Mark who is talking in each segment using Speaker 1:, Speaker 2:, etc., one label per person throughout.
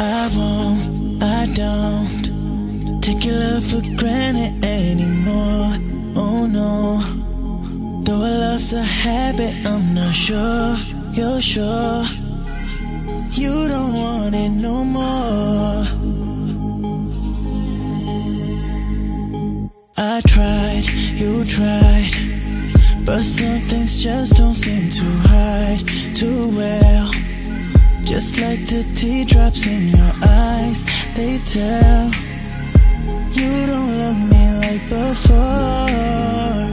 Speaker 1: I won't, I don't take your love for granted anymore. Oh no. Though our love's a habit, I'm not sure you're sure you don't want it no more. I tried, you tried, but some things just don't seem to hide too well. Just like the teardrops in your eyes, they tell you don't love me like before.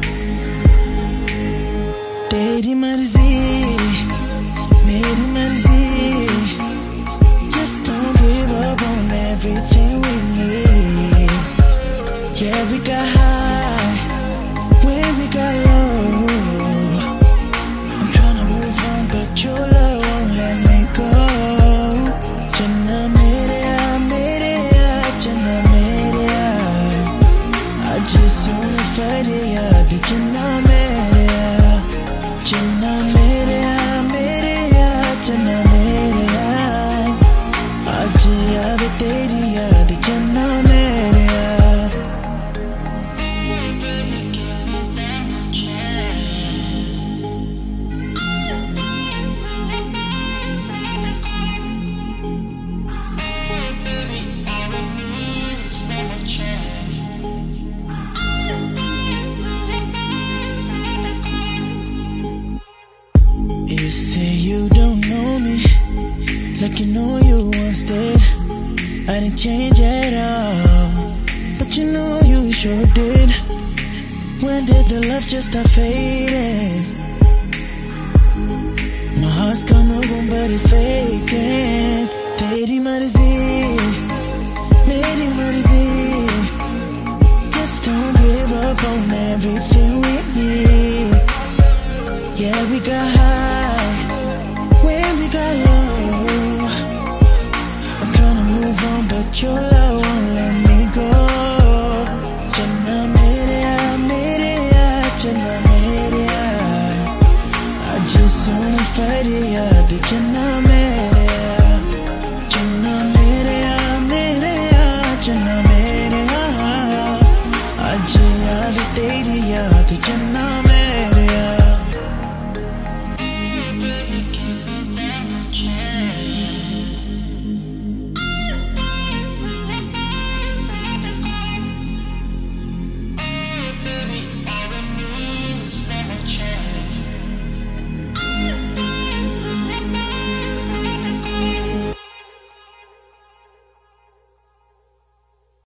Speaker 1: तेरी मर्जी, मेरी मर्जी. Just don't give up on everything we need. Yeah, we got high when we got low. I'm tryna move on, but your love won't let me go. Jana mere jana mere. I just wanna fight it, yeah. The jana mere, jana mere, jana mere. Aaj yaad teri yaad jana mere. You say you don't know me like you know you once did. I didn't change at all, but you know you sure did. When did the love just start fading? My heart's gone over, but it's faking. तेरी मर्जी.